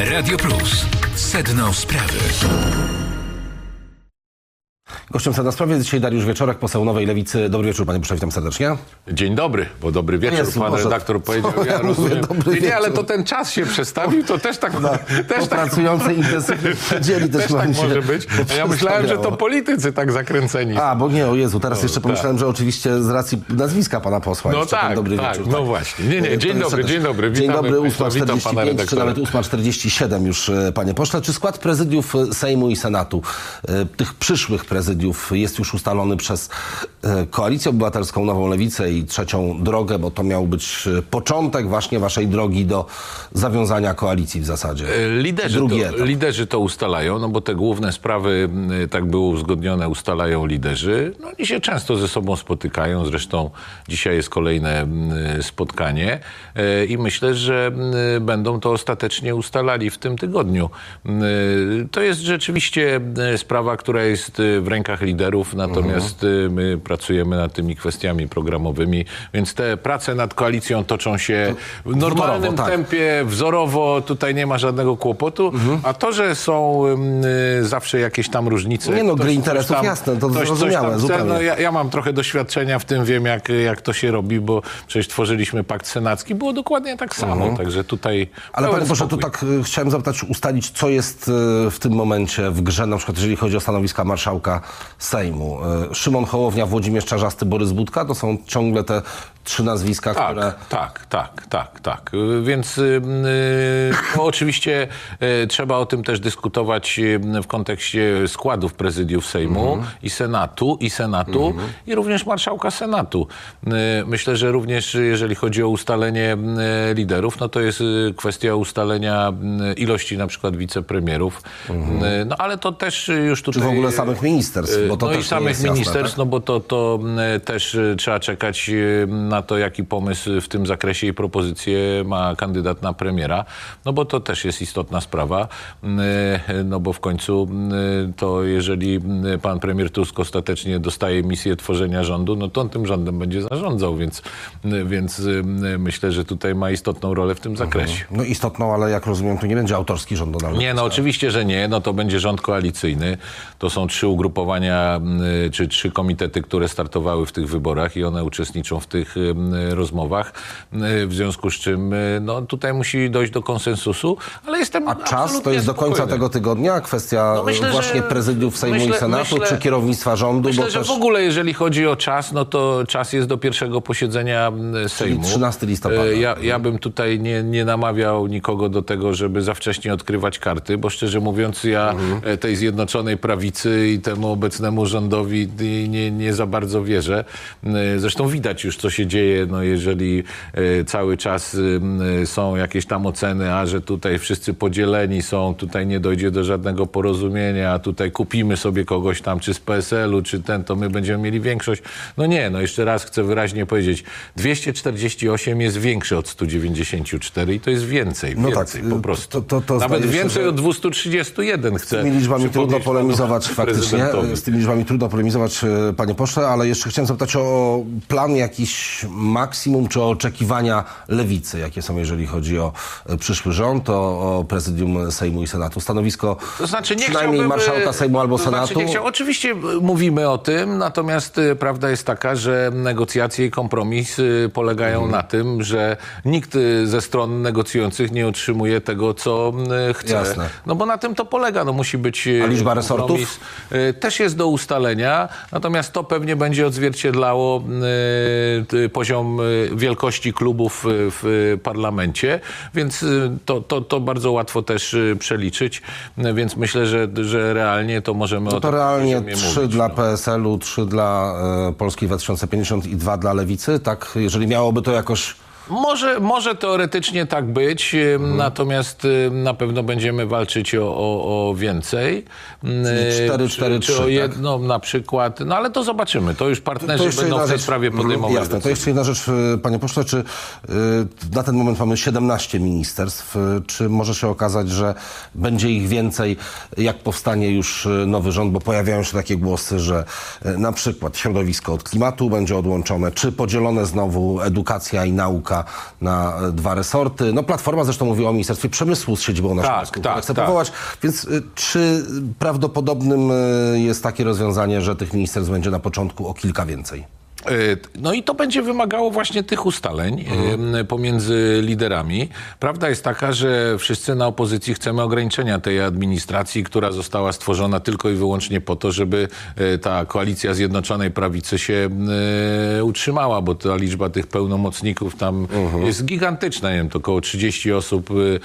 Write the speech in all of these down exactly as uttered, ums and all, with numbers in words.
Radio Plus. Sedno sprawy. Gościem Sedna Sprawy jest dzisiaj Dariusz Wieczorek, poseł Nowej Lewicy. Dobry wieczór, panie pośle, witam serdecznie. Dzień dobry, bo dobry wieczór, Jezu, pan Boże, redaktor powiedział, ja rozumiem. Nie, nie, ale to ten czas się przestawił, to też tak, No, też tak, pracującej intensywnie dzieli też, też tak może być. A ja myślałem, że to politycy tak zakręceni. A, bo nie, o Jezu, teraz no, jeszcze pomyślałem, tak. że oczywiście z racji nazwiska pana posła. No tak, dobry tak, wieczór, no tak. właśnie. Nie, nie, dzień dobry, dzień dobry. Dzień Witamy, dobry, ósma witam czterdzieści pana pięć, czy redaktora. nawet ósma czterdzieści siedem już, panie pośle. Czy skład prezydiów Sejmu i Senatu, tych przyszłych prezydiów, jest już ustalony przez Koalicję Obywatelską, Nową Lewicę i Trzecią Drogę, bo to miał być początek właśnie waszej drogi do zawiązania koalicji w zasadzie. Liderzy to, liderzy to ustalają, no bo te główne sprawy, tak było uzgodnione, ustalają liderzy. No oni się często ze sobą spotykają, zresztą dzisiaj jest kolejne spotkanie i myślę, że będą to ostatecznie ustalali w tym tygodniu. To jest rzeczywiście sprawa, która jest w rękach liderów, natomiast mhm. my pracujemy nad tymi kwestiami programowymi, więc te prace nad koalicją toczą się w normalnym wzorowo, tak. tempie, wzorowo, tutaj nie ma żadnego kłopotu, mhm. a to, że są y, zawsze jakieś tam różnice... Nie no, ktoś, gry interesów, tam, jasne, to ktoś, zrozumiałe, chce, zupełnie. no, ja, ja mam trochę doświadczenia w tym, wiem jak, jak to się robi, bo przecież tworzyliśmy pakt senacki, było dokładnie tak samo, mhm. także tutaj... Ale panie proszę, to tak y, chciałem zapytać, ustalić, co jest y, w tym momencie w grze, na przykład jeżeli chodzi o stanowiska marszałka Sejmu. Y, Szymon Hołownia, Włodzimierz Czarzasty, Borys Budka, to są ciągle te trzy nazwiska, tak, które... Tak, tak, tak, tak. Więc yy, no, oczywiście yy, trzeba o tym też dyskutować yy, w kontekście składów prezydiów Sejmu mm-hmm. i Senatu, i Senatu, mm-hmm. i również marszałka Senatu. Yy, myślę, że również jeżeli chodzi o ustalenie yy, liderów, no to jest yy, kwestia ustalenia yy, ilości na przykład wicepremierów. Mm-hmm. Yy, no ale to też już tutaj... Czy w ogóle samych ministerstw, bo to no też i samych jest ministerstw, jasne, tak? no bo to, to yy, też yy, trzeba czekać yy, na to, jaki pomysł w tym zakresie i propozycję ma kandydat na premiera, no bo to też jest istotna sprawa, no bo w końcu to jeżeli pan premier Tusk ostatecznie dostaje misję tworzenia rządu, no to on tym rządem będzie zarządzał, więc, więc myślę, że tutaj ma istotną rolę w tym zakresie. No istotną, ale jak rozumiem, to nie będzie autorski rząd Donalda Tuska. Nie, no oczywiście, że nie, no to będzie rząd koalicyjny, to są trzy ugrupowania, czy trzy komitety, które startowały w tych wyborach i one uczestniczą w tych rozmowach, w związku z czym no, tutaj musi dojść do konsensusu, ale jestem A czas to jest do końca spokojny. tego tygodnia? Kwestia no myślę, właśnie prezydiów Sejmu myślę, i Senatu, myślę, czy kierownictwa rządu? Myślę, bo że też... w ogóle jeżeli chodzi o czas, no to czas jest do pierwszego posiedzenia Sejmu. Czyli trzynastego listopada. Ja, ja bym tutaj nie, nie namawiał nikogo do tego, żeby za wcześnie odkrywać karty, bo szczerze mówiąc ja mhm. tej Zjednoczonej Prawicy i temu obecnemu rządowi nie, nie za bardzo wierzę. Zresztą widać już, co się dzieje, no jeżeli cały czas są jakieś tam oceny, a że tutaj wszyscy podzieleni są, tutaj nie dojdzie do żadnego porozumienia, a tutaj kupimy sobie kogoś tam, czy z P S L u, czy ten, to my będziemy mieli większość. No nie, no jeszcze raz chcę wyraźnie powiedzieć, dwieście czterdzieści osiem jest większe od sto dziewięćdziesiąt cztery i to jest więcej, no więcej tak, po prostu. To, to, to Nawet się, więcej że... od dwieście trzydzieści jeden chcę. Z tymi liczbami trudno polemizować faktycznie, z tymi liczbami trudno polemizować, panie pośle, ale jeszcze chciałem zapytać o plan jakiś maksimum, czy o oczekiwania Lewicy, jakie są, jeżeli chodzi o przyszły rząd, o, o prezydium Sejmu i Senatu. Stanowisko to znaczy, nie przynajmniej marszałka Sejmu albo to Senatu. Znaczy, nie chciał, oczywiście mówimy o tym, natomiast prawda jest taka, że negocjacje i kompromis polegają mhm. na tym, że nikt ze stron negocjujących nie otrzymuje tego, co chce. Jasne. No bo na tym to polega. No musi być A liczba kompromis. resortów? Też jest do ustalenia, natomiast to pewnie będzie odzwierciedlało poziom wielkości klubów w parlamencie, więc to, to, to bardzo łatwo też przeliczyć, więc myślę, że, że realnie to możemy no to o tym realnie trzy mówić, dla no. P S L u, trzy dla e, Polski dwa tysiące pięćdziesiąt i dwa dla Lewicy, tak? Jeżeli miałoby to jakoś... Może, może teoretycznie tak być, mhm. natomiast na pewno będziemy walczyć o, o, o więcej. Czyli cztery cztery trzy, czy o tak? jedno na przykład, no ale to zobaczymy. To już partnerzy to, to będą w tej rzecz, sprawie podejmować. Jasne, to jeszcze jedna rzecz, panie pośle, czy y, na ten moment mamy siedemnaście ministerstw, y, czy może się okazać, że będzie ich więcej, jak powstanie już nowy rząd, bo pojawiają się takie głosy, że y, na przykład środowisko od klimatu będzie odłączone, czy podzielone znowu edukacja i nauka spółka na dwa resorty. No Platforma zresztą mówiła o Ministerstwie Przemysłu z siedzibą na Śląsku. Tak, tak, Chcę tak. powołać. Więc y, czy prawdopodobnym y, jest takie rozwiązanie, że tych ministerstw będzie na początku o kilka więcej? No i to będzie wymagało właśnie tych ustaleń mhm. pomiędzy liderami. Prawda jest taka, że wszyscy na opozycji chcemy ograniczenia tej administracji, która została stworzona tylko i wyłącznie po to, żeby ta koalicja Zjednoczonej Prawicy się utrzymała, bo ta liczba tych pełnomocników tam mhm. jest gigantyczna. Nie wiem, to około trzydzieści osób,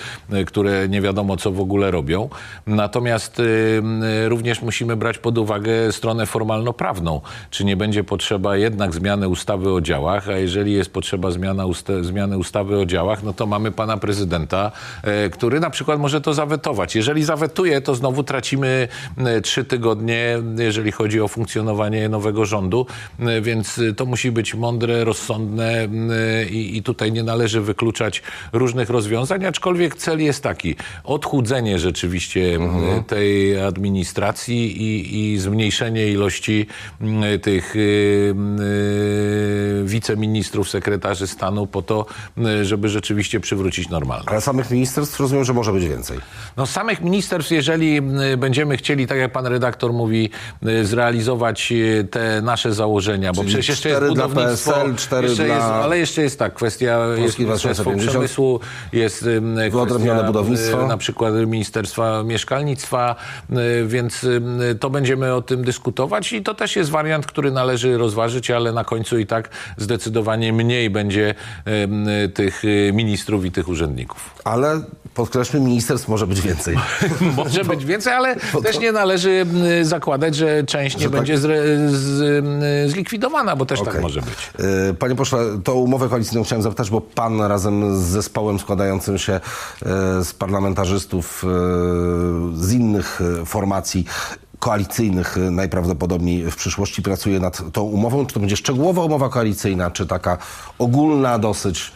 które nie wiadomo co w ogóle robią. Natomiast również musimy brać pod uwagę stronę formalno-prawną. Czy nie będzie potrzeba jednak zmiany ustawy o działach, a jeżeli jest potrzeba zmiana usta- zmiany ustawy o działach, no to mamy pana prezydenta, e, który na przykład może to zawetować. Jeżeli zawetuje, to znowu tracimy e, trzy tygodnie, jeżeli chodzi o funkcjonowanie nowego rządu, e, więc to musi być mądre, rozsądne e, i, i tutaj nie należy wykluczać różnych rozwiązań, aczkolwiek cel jest taki, odchudzenie rzeczywiście mhm. tej administracji i, i zmniejszenie ilości e, tych e, wiceministrów, sekretarzy stanu po to, żeby rzeczywiście przywrócić normalność. Ale samych ministerstw rozumiem, że może być więcej. No samych ministerstw, jeżeli będziemy chcieli, tak jak pan redaktor mówi, zrealizować te nasze założenia, bo czyli przecież jeszcze jest budownictwo, P S L, cztery jeszcze dla... jest, ale jeszcze jest tak, kwestia jest Ministerstwo Przemysłu, jest kwestia budownictwo. na przykład Ministerstwa Mieszkalnictwa, więc to będziemy o tym dyskutować i to też jest wariant, który należy rozważyć, ale na końcu i tak zdecydowanie mniej będzie y, tych ministrów i tych urzędników. Ale podkreślmy, ministerstw może być więcej. Może być więcej, ale to... też nie należy y, zakładać, że część nie że będzie tak... zre, z, y, zlikwidowana, bo też okay. tak może być. Y, panie pośle, to umowę koalicyjną chciałem zapytać, bo pan razem z zespołem składającym się y, z parlamentarzystów y, z innych y, formacji koalicyjnych najprawdopodobniej w przyszłości pracuje nad tą umową. Czy to będzie szczegółowa umowa koalicyjna, czy taka ogólna dosyć?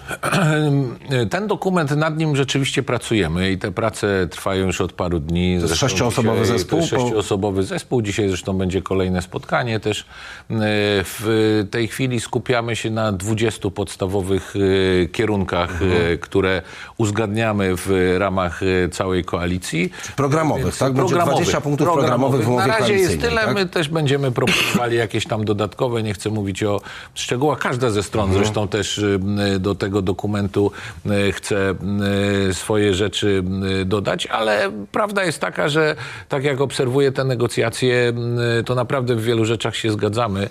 Ten dokument, nad nim rzeczywiście pracujemy i te prace trwają już od paru dni. To jest sześcioosobowy dzisiaj, zespół? To jest sześcioosobowy zespół. Dzisiaj zresztą będzie kolejne spotkanie też. W tej chwili skupiamy się na dwudziestu podstawowych kierunkach, mhm. które uzgadniamy w ramach całej koalicji. Programowych, Więc tak? Będzie dwadzieścia punktów programowych. Na razie jest tyle, tak? My też będziemy proponowali jakieś tam dodatkowe, nie chcę mówić o szczegółach. Każda ze stron mhm. zresztą też do tego dokumentu chce swoje rzeczy dodać, ale prawda jest taka, że tak jak obserwuję te negocjacje, to naprawdę w wielu rzeczach się zgadzamy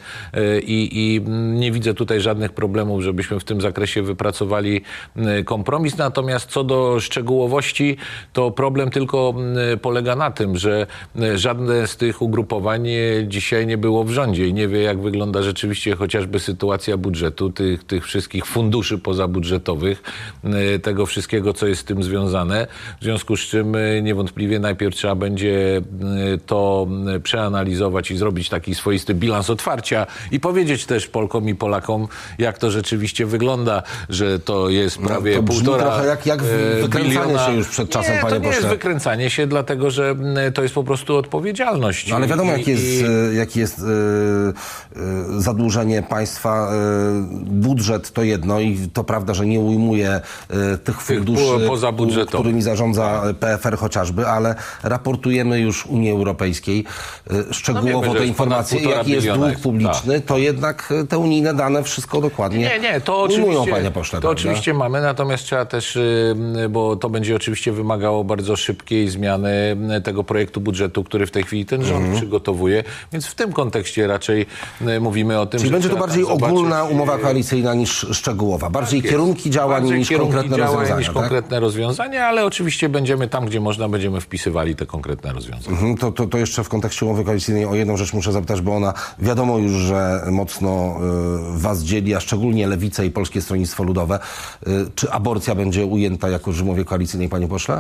i, i nie widzę tutaj żadnych problemów, żebyśmy w tym zakresie wypracowali kompromis. Natomiast co do szczegółowości, to problem tylko polega na tym, że żadne z tych ugrupowań dzisiaj nie było w rządzie i nie wie, jak wygląda rzeczywiście chociażby sytuacja budżetu, tych, tych wszystkich funduszy pozabudżetowych, tego wszystkiego, co jest z tym związane. W związku z czym niewątpliwie najpierw trzeba będzie to przeanalizować i zrobić taki swoisty bilans otwarcia i powiedzieć też Polkom i Polakom, jak to rzeczywiście wygląda, że to jest prawie no, to półtora trochę jak, jak wykręcanie biliona. się już przed czasem, nie, panie to nie pośle. jest wykręcanie się, dlatego że to jest po prostu odpowiedzialność. No ale wiadomo, I, jakie jest, i... jak jest yy, yy, zadłużenie państwa. Yy, budżet to jedno i to prawda, że nie ujmuje yy, tych funduszy, tych którymi zarządza P F R chociażby, ale raportujemy już Unii Europejskiej yy, szczegółowo no te informacje, jaki jest dług publiczny, tak. to jednak te unijne dane wszystko dokładnie nie, nie, to ujmują, panie pośle. To prawda? Oczywiście mamy, natomiast trzeba też, yy, bo to będzie oczywiście wymagało bardzo szybkiej zmiany tego projektu budżetu, który w tej chwili ten rząd mm. przygotowuje, więc w tym kontekście raczej mówimy o tym, Czyli że będzie to bardziej ogólna zobaczyć... umowa koalicyjna niż szczegółowa. Bardziej tak kierunki działań bardziej niż kierunki konkretne działań rozwiązania. niż tak? konkretne rozwiązania, ale oczywiście będziemy tam, gdzie można, będziemy wpisywali te konkretne rozwiązania. Mhm, to, to, to jeszcze w kontekście umowy koalicyjnej o jedną rzecz muszę zapytać, bo ona wiadomo już, że mocno y, was dzieli, a szczególnie Lewicę i Polskie Stronnictwo Ludowe. Y, czy aborcja będzie ujęta jako w umowie koalicyjnej, panie pośle?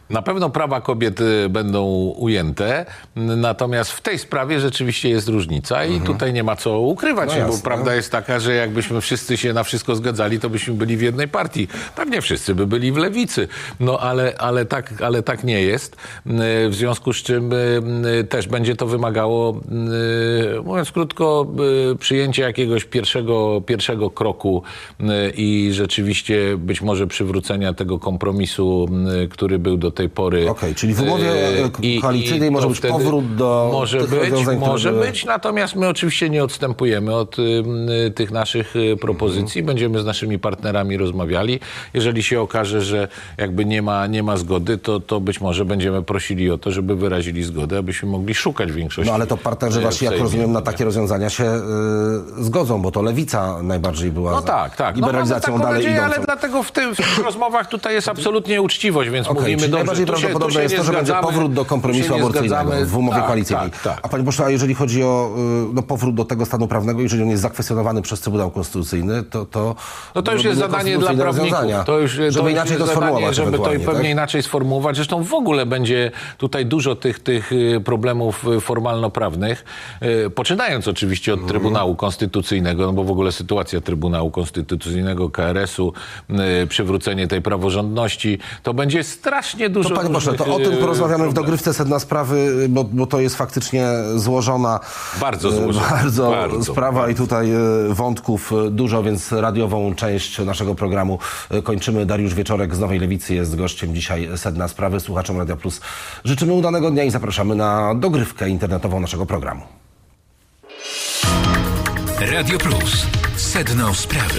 Na pewno prawa kobiet będą ujęte, natomiast w tej sprawie rzeczywiście jest różnica i mhm. tutaj nie ma co ukrywać, no jasne, bo prawda no. jest taka, że jakbyśmy wszyscy się na wszystko zgadzali, to byśmy byli w jednej partii. Pewnie wszyscy by byli w lewicy, no ale, ale, tak, ale tak nie jest, w związku z czym też będzie to wymagało, mówiąc krótko, przyjęcia jakiegoś pierwszego, pierwszego kroku i rzeczywiście być może przywrócenia tego kompromisu, który był do tej pory. Okej, okay, czyli w umowie I, koalicyjnej i może być powrót do może tych być, rozwiązań, może były... być, natomiast my oczywiście nie odstępujemy od y, tych naszych y, propozycji. Mm. Będziemy z naszymi partnerami rozmawiali. Jeżeli się okaże, że jakby nie ma, nie ma zgody, to, to być może będziemy prosili o to, żeby wyrazili zgodę, abyśmy mogli szukać większości. No ale to partnerzy wasi, jak rozumiem, na takie rozwiązania się y, zgodzą, bo to lewica najbardziej była no za tak, tak. liberalizacją no, dalej nadzieję, idącą. Ale dlatego w, tym, w tych rozmowach tutaj jest absolutnie uczciwość, więc okay, mówimy czyli dobrze. Najbardziej prawdopodobne jest to, że będzie powrót do kompromisu aborcyjnego w umowie tak, koalicyjnej. Tak, tak. A panie pośle, a jeżeli chodzi o no, powrót do tego stanu prawnego, jeżeli on jest zakwestionowany przez Trybunał Konstytucyjny, to... to no to już jest zadanie dla prawników. To już, żeby to inaczej już to sformułować. Żeby to pewnie tak? inaczej sformułować. Zresztą w ogóle będzie tutaj dużo tych, tych problemów formalno-prawnych, poczynając oczywiście od mm. Trybunału Konstytucyjnego, no bo w ogóle sytuacja Trybunału Konstytucyjnego, K R S u, przywrócenie tej praworządności, to będzie strasznie dużo... To panie pośle, to o tym porozmawiamy w dogrywce sedna sprawy, bo, bo to jest faktycznie złożona bardzo, złożona. bardzo, bardzo sprawa bardzo. I tutaj wątków dużo, więc radiową część naszego programu kończymy. Dariusz Wieczorek z Nowej Lewicy jest gościem dzisiaj sedna sprawy. Słuchaczom Radia Plus życzymy udanego dnia i zapraszamy na dogrywkę internetową naszego programu. Radio Plus. Sedno sprawy.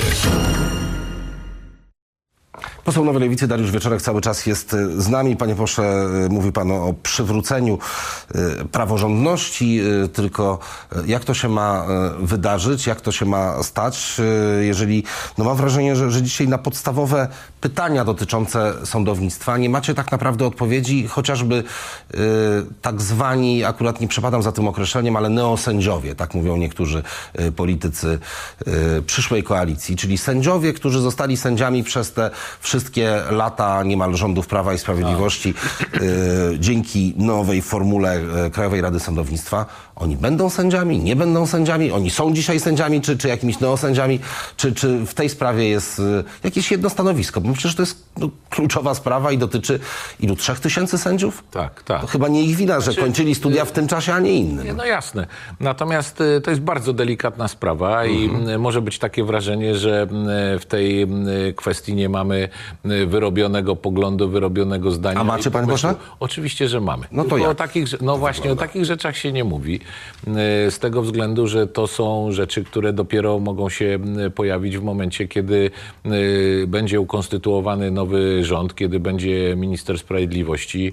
Poseł Nowej Lewicy Dariusz Wieczorek cały czas jest z nami. Panie pośle, mówi pan o przywróceniu praworządności, tylko jak to się ma wydarzyć, jak to się ma stać, jeżeli, no mam wrażenie, że, że dzisiaj na podstawowe pytania dotyczące sądownictwa nie macie tak naprawdę odpowiedzi, chociażby y, tak zwani, akurat nie przepadam za tym określeniem, ale neosędziowie, tak mówią niektórzy y, politycy y, przyszłej koalicji, czyli sędziowie, którzy zostali sędziami przez te wszystkie lata niemal rządów Prawa i Sprawiedliwości y, dzięki nowej formule y, Krajowej Rady Sądownictwa. Oni będą sędziami, nie będą sędziami, oni są dzisiaj sędziami, czy, czy jakimiś neosędziami, czy, czy w tej sprawie jest y, jakieś jedno stanowisko? Bo przecież to jest no, kluczowa sprawa i dotyczy ilu? Trzech tysięcy sędziów? Tak, tak. To chyba nie ich wina, że kończyli studia w tym czasie, a nie innym. Nie, no jasne. Natomiast y, to jest bardzo delikatna sprawa mhm. i y, może być takie wrażenie, że y, w tej y, kwestii nie mamy y, wyrobionego poglądu, wyrobionego zdania. A macie, panie pośle? Oczywiście, że mamy. No to Tylko jak? o takich, no właśnie, o takich rzeczach się nie mówi. Z tego względu, że to są rzeczy, które dopiero mogą się pojawić w momencie, kiedy będzie ukonstytuowany nowy rząd, kiedy będzie minister sprawiedliwości,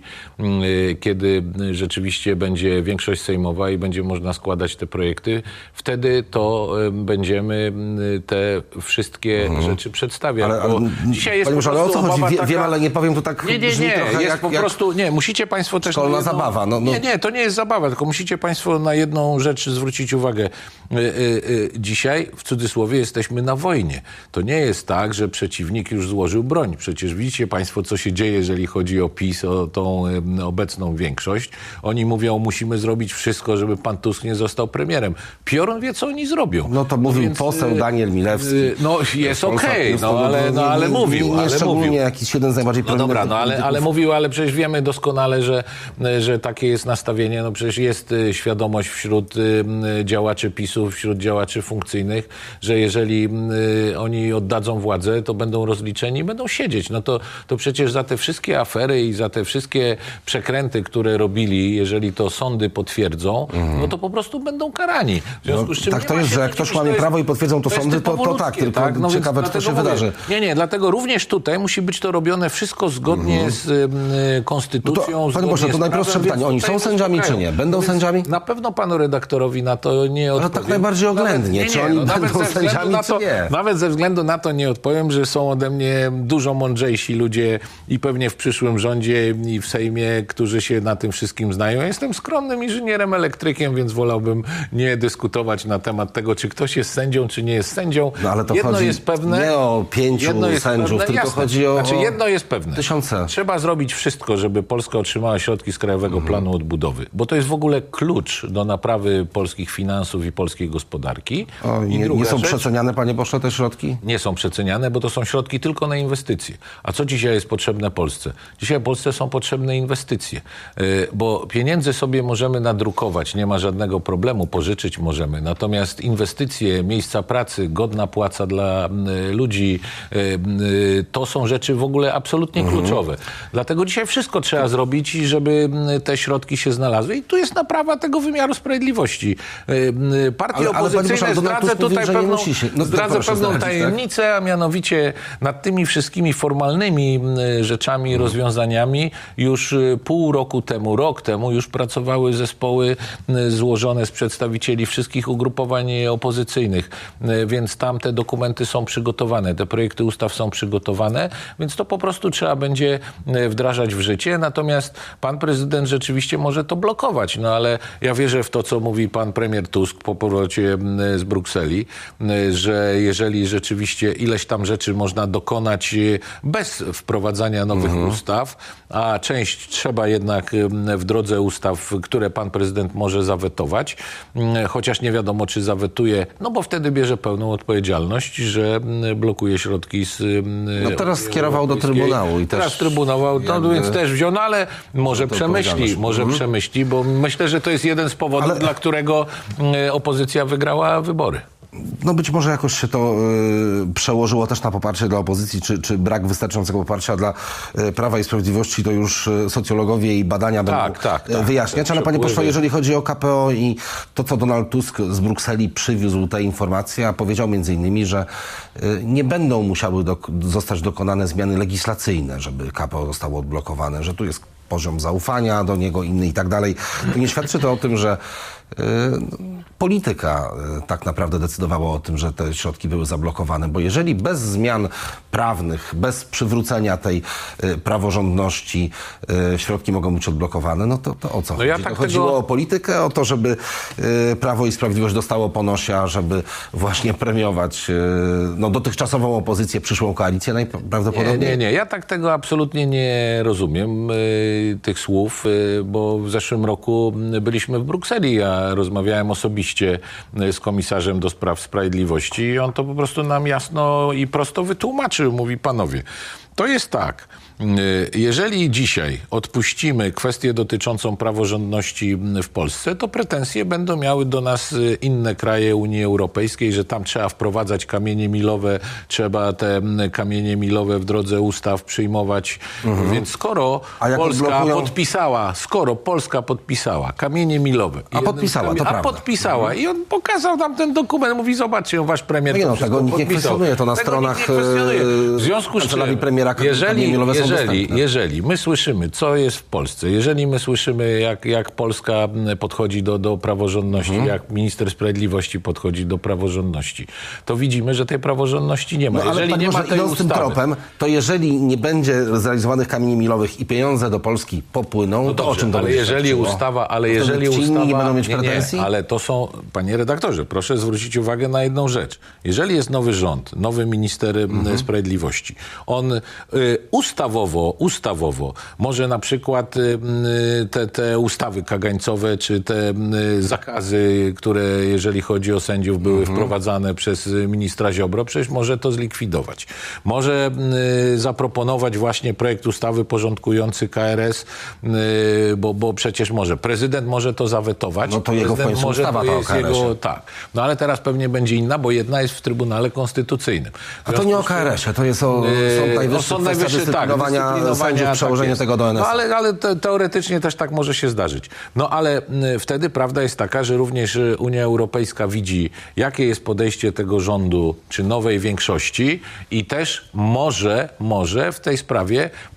kiedy rzeczywiście będzie większość sejmowa i będzie można składać te projekty. Wtedy to będziemy te wszystkie mhm. rzeczy przedstawiać. Ale, ale, dzisiaj jest po ale o co chodzi? Wie, taka... Wiem, ale nie powiem to tak Nie, nie, nie. Trochę jest jak, po prostu, nie, musicie państwo też... Szkolna jedną... zabawa. No, no. Nie, nie, to nie jest zabawa, tylko musicie państwo na jedną rzecz zwrócić uwagę. Y, y, y, dzisiaj, w cudzysłowie, jesteśmy na wojnie. To nie jest tak, że przeciwnik już złożył broń. Przecież widzicie państwo, co się dzieje, jeżeli chodzi o PiS, o tą y, obecną większość. Oni mówią, musimy zrobić wszystko, żeby pan Tusk nie został premierem. Piorun wie, co oni zrobią. No to mówił Więc, poseł Daniel Milewski. Y, no jest okej, okay, no, ale, no ale nie, mówił. Nie, nie ale mówił. jakiś jeden z najbardziej No dobra, no ale, ale mówił, ale przecież wiemy doskonale, że, że takie jest nastawienie. No przecież jest świadomość wśród działaczy PiSu, wśród działaczy funkcyjnych, że jeżeli y, oni oddadzą władzę, to będą rozliczeni i będą siedzieć. No to, to przecież za te wszystkie afery i za te wszystkie przekręty, które robili, jeżeli to sądy potwierdzą, mm. no to po prostu będą karani. W związku z czym no, tak to jest, że jak ktoś łamie prawo i potwierdzą to, to sądy, to, to tak, tylko tak? No ciekawe, co się mówię, wydarzy. Nie, nie, dlatego również tutaj musi być to robione wszystko zgodnie mm. z y, konstytucją. No to, panie Boże, to najprostsze pytanie. Oni są sędziami czy nie? Będą no sędziami? Na pewno panu redaktorowi na to nie odpowiem. No tak najbardziej oględnie. Nawet, nie, czy nie, oni no, będą sędziami, to, czy nie? Nawet ze względu na to nie odpowiem, że są ode mnie dużo mądrzejsi ludzie i pewnie w przyszłym rządzie i w Sejmie, którzy się na tym wszystkim znają. Ja jestem skromnym inżynierem elektrykiem, więc wolałbym nie dyskutować na temat tego, czy ktoś jest sędzią, czy nie jest sędzią. No, ale to jedno chodzi jest pewne, nie o pięciu sędziów, pewne, tylko jasne. chodzi o Znaczy jedno jest pewne. tysiące. Trzeba zrobić wszystko, żeby Polska otrzymała środki z Krajowego Mhm. Planu Odbudowy, bo to jest w ogóle klucz do naprawy polskich finansów i polskiej gospodarki. O, I nie, druga nie są rzecz, przeceniane, panie pośle, te środki? nie są przeceniane, bo to są środki tylko na inwestycje. A co dzisiaj jest potrzebne Polsce? Dzisiaj Polsce są potrzebne inwestycje, yy, bo pieniędzy sobie możemy nadrukować, nie ma żadnego problemu, pożyczyć możemy. Natomiast inwestycje, miejsca pracy, godna płaca dla y, ludzi, y, y, to są rzeczy w ogóle absolutnie mhm. kluczowe. Dlatego dzisiaj wszystko trzeba zrobić, żeby te środki się znalazły. I tu jest naprawa tego wymiaru sprawiedliwości. Y, Partie ale, ale opozycyjne, zdradzę tutaj mówi, pewną, musi się. No, zdradzę pewną zdradzić, tajemnicę, tak? A mianowicie nad tymi wszystkimi formalnymi rzeczami, hmm. rozwiązaniami już pół roku temu, rok temu już pracowały zespoły złożone z przedstawicieli wszystkich ugrupowań opozycyjnych, więc tam te dokumenty są przygotowane, te projekty ustaw są przygotowane, więc to po prostu trzeba będzie wdrażać w życie, natomiast pan prezydent rzeczywiście może to blokować, no ale ja wierzę w to, co mówi pan premier Tusk po powrocie z Brukseli, że jeżeli rzeczywiście ileś tam rzeczy można dokonać bez wprowadzania nowych mhm. ustaw, a część trzeba jednak w drodze ustaw, które pan prezydent może zawetować, chociaż nie wiadomo, czy zawetuje, no bo wtedy bierze pełną odpowiedzialność, że blokuje środki z... No teraz skierował do Trybunału. I teraz też Trybunował, no jakby... więc też wziął, no ale może to przemyśli, może mhm. przemyśli, bo myślę, że to jest jeden z powodów, ale... dla którego opozycja wygrała wybory. No być może jakoś się to y, przełożyło też na poparcie dla opozycji, czy, czy brak wystarczającego poparcia dla y, Prawa i Sprawiedliwości, to już y, socjologowie i badania tak, będą tak, y, tak, wyjaśniać. tak, Ale panie przepływy. pośle, jeżeli chodzi o K P O i to, co Donald Tusk z Brukseli przywiózł te informacje, a powiedział między innymi, że y, nie będą musiały do, zostać dokonane zmiany legislacyjne, żeby K P O zostało odblokowane, że tu jest poziom zaufania do niego, inny i tak dalej. To nie świadczy to o tym, że y, polityka y, tak naprawdę decydowała o tym, że te środki były zablokowane, bo jeżeli bez zmian prawnych, bez przywrócenia tej y, praworządności y, środki mogą być odblokowane, no to, to o co no chodzi? ja to tak chodziło tego... o politykę, o to, żeby y, Prawo i Sprawiedliwość dostało po nosie, żeby właśnie premiować y, no, dotychczasową opozycję, przyszłą koalicję najprawdopodobniej? Nie, nie, nie. Ja tak tego absolutnie nie rozumiem, y, tych słów, y, bo w zeszłym roku byliśmy w Brukseli. Ja rozmawiałem osobiście z komisarzem do spraw sprawiedliwości i on to po prostu nam jasno i prosto wytłumaczył. Mówi, panowie, to jest tak, jeżeli dzisiaj odpuścimy kwestię dotyczącą praworządności w Polsce, to pretensje będą miały do nas inne kraje Unii Europejskiej, że tam trzeba wprowadzać kamienie milowe, trzeba te kamienie milowe w drodze ustaw przyjmować. Mhm. Więc skoro Polska odblokują... podpisała, skoro Polska podpisała kamienie milowe... A podpisała, kamie... to A prawda. podpisała mhm. i on pokazał nam ten dokument, mówi, zobaczcie, wasz premier no to no, tego nikt nie kwestionuje, to na tego stronach w związku z czym, premiera jeżeli, milowe są jeżeli, jeżeli my słyszymy, co jest w Polsce, jeżeli my słyszymy, jak, jak Polska podchodzi do, do praworządności, hmm. jak minister sprawiedliwości podchodzi do praworządności, to widzimy, że tej praworządności nie ma. No, jeżeli ale nie ma tej idąc ustawy, tym tropem, to jeżeli nie będzie zrealizowanych kamieni milowych i pieniądze do Polski popłyną, no to dobrze, o czym to ale będzie jeżeli świadczyło? ustawa, ale to jeżeli ci ustawa, inni nie będą mieć nie, pretensji? Nie, ale to są, panie redaktorze, proszę zwrócić uwagę na jedną rzecz. Jeżeli jest nowy rząd, nowy minister mhm. sprawiedliwości, on y, ustawowo, ustawowo może na przykład y, te, te ustawy kagańcowe, czy te y, zakazy, które jeżeli chodzi o sędziów były mhm. wprowadzane przez ministra Ziobro, przecież może to zlikwidować. Może y, zaproponować właśnie projekt ustawy porządkujący K R S, y, bo, bo przecież może. Prezydent może to zawetować. No to jego w końcu może ustawa to jest o K R S ie. jego, tak. No ale teraz pewnie będzie inna, bo jedna jest w Trybunale Konstytucyjnym. A to nie o K R S ie, to jest o Sąd Najwyższy, Sąd Najwyższy, dyscyplinowania, tak, dyscyplinowania sędziów, przełożenie tak tego do N S A. No ale, ale te, teoretycznie też tak może się zdarzyć. No ale y, wtedy prawda jest taka, że również Unia Europejska widzi, jakie jest podejście tego rządu, czy nowej większości i też może, może w tej sprawie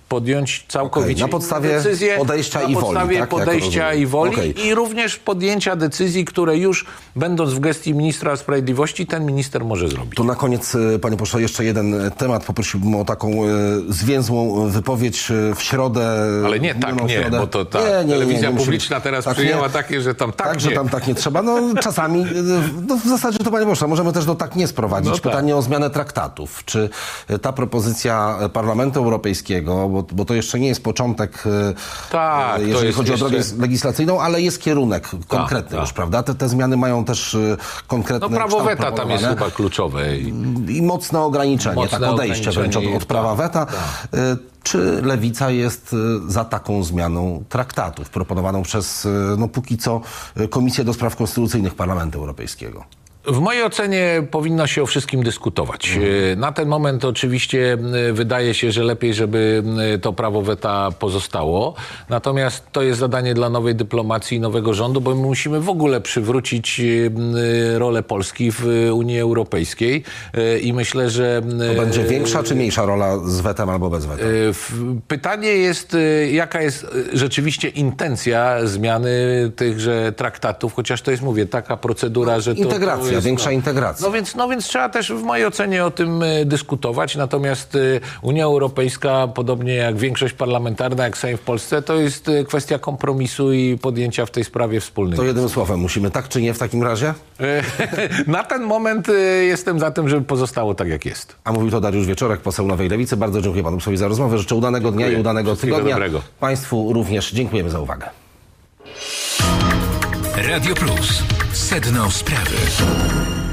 podjąć całkowicie okay. na podstawie decyzję, podejścia na i woli, podstawie tak? podejścia i woli okay. i również podjęcia decyzji, które już będąc w gestii ministra sprawiedliwości, ten minister może zrobić. To na koniec, panie pośle, jeszcze jeden temat. Poprosiłbym o taką e, zwięzłą wypowiedź w środę. Ale nie tak, nie, środę. bo to ta nie, nie, telewizja nie, nie, publiczna teraz tak przyjęła nie. takie, że tam tak, tak nie. że tam tak nie trzeba. No czasami, no, w zasadzie to, panie pośle, możemy też do tak nie sprowadzić. No tak. Pytanie o zmianę traktatów. Czy ta propozycja Parlamentu Europejskiego, bo, bo to jeszcze nie jest początek, tak, jeżeli to jest chodzi jeszcze... o drogę legislacyjną, ale jest kierunek konkretny tak, już, tak. prawda? Te, te zmiany mają też konkretny No prawo weta kształt tam jest chyba kluczowe. I, I mocne ograniczenie, mocne tak odejście wręcz od, od prawa tak, weta. Tak. Czy Lewica jest za taką zmianą traktatów proponowaną przez, no póki co, Komisję do Spraw Konstytucyjnych Parlamentu Europejskiego? W mojej ocenie powinno się o wszystkim dyskutować. Mhm. Na ten moment oczywiście wydaje się, że lepiej, żeby to prawo weta pozostało. Natomiast to jest zadanie dla nowej dyplomacji i nowego rządu, bo my musimy w ogóle przywrócić rolę Polski w Unii Europejskiej i myślę, że... To będzie większa czy mniejsza rola z wetem albo bez weta? Pytanie jest, jaka jest rzeczywiście intencja zmiany tychże traktatów, chociaż to jest, mówię, taka procedura, że to... Integracja. Większa no, integracja. No więc, no więc trzeba też w mojej ocenie o tym dyskutować. Natomiast Unia Europejska, podobnie jak większość parlamentarna, jak Sejm w Polsce, to jest kwestia kompromisu i podjęcia w tej sprawie wspólnych. To jednym słowem, musimy tak czy nie w takim razie? Na ten moment jestem za tym, żeby pozostało tak, jak jest. A mówił to Dariusz Wieczorek, poseł Nowej Lewicy. Bardzo dziękuję panu posłowi za rozmowę. Życzę udanego dnia Dziękuję. i udanego tygodnia. Dobrego. Państwu również dziękujemy za uwagę. Radio Plus. Sedno sprawy.